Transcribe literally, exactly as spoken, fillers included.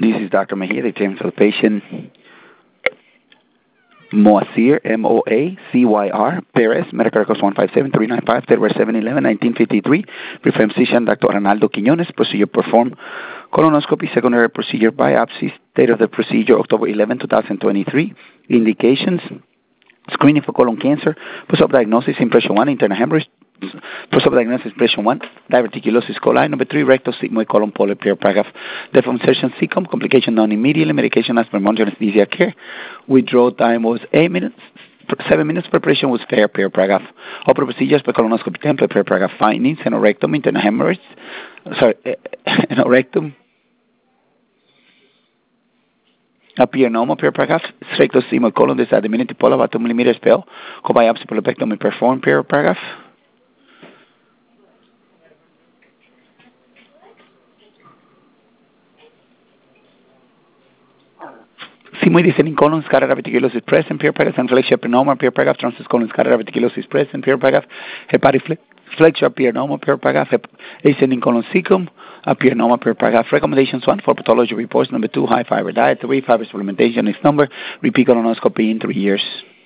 This is Doctor Mejia, the attending for the patient Moacyr, M O A C Y R, Perez, medical records one five seven three nine five, February seven eleven nineteen fifty-three, preferred physician Doctor Arnaldo Quiñones, procedure performed, colonoscopy, secondary procedure biopsy, date of the procedure October eleventh twenty twenty-three, indications, screening for colon cancer, post-op diagnosis, impression one, internal hemorrhage, post-op diagnosis, impression one, diverticulosis coli, number three, rectal sigmoid colon polyp, paragraph, deformation cecum, complication done immediately, medication as per monitor anesthesia care, withdrawal time was eight minutes, seven minutes, preparation was fair, paragraph, opera procedures per colonoscopy template, paragraph, findings, anorectum, internal hemorrhage, sorry, anorectum, appear normal, paragraph, rectal sigmoid colon, this diminutive polyp, about two millimeters spell, co-biopsy polypectomy performed, paragraph, sigmoid descending colon, scatter reticulosis present, paragraph, and flexure abnormal, paragraph, transverse colon, scatter reticulosis present, paragraph, hepatic flexure appear normal, paragraph, ascending colon cecum, appear normal, paragraph, recommendations one for pathology reports, number two, high fiber diet, three, fiber supplementation, next number, repeat colonoscopy in three years.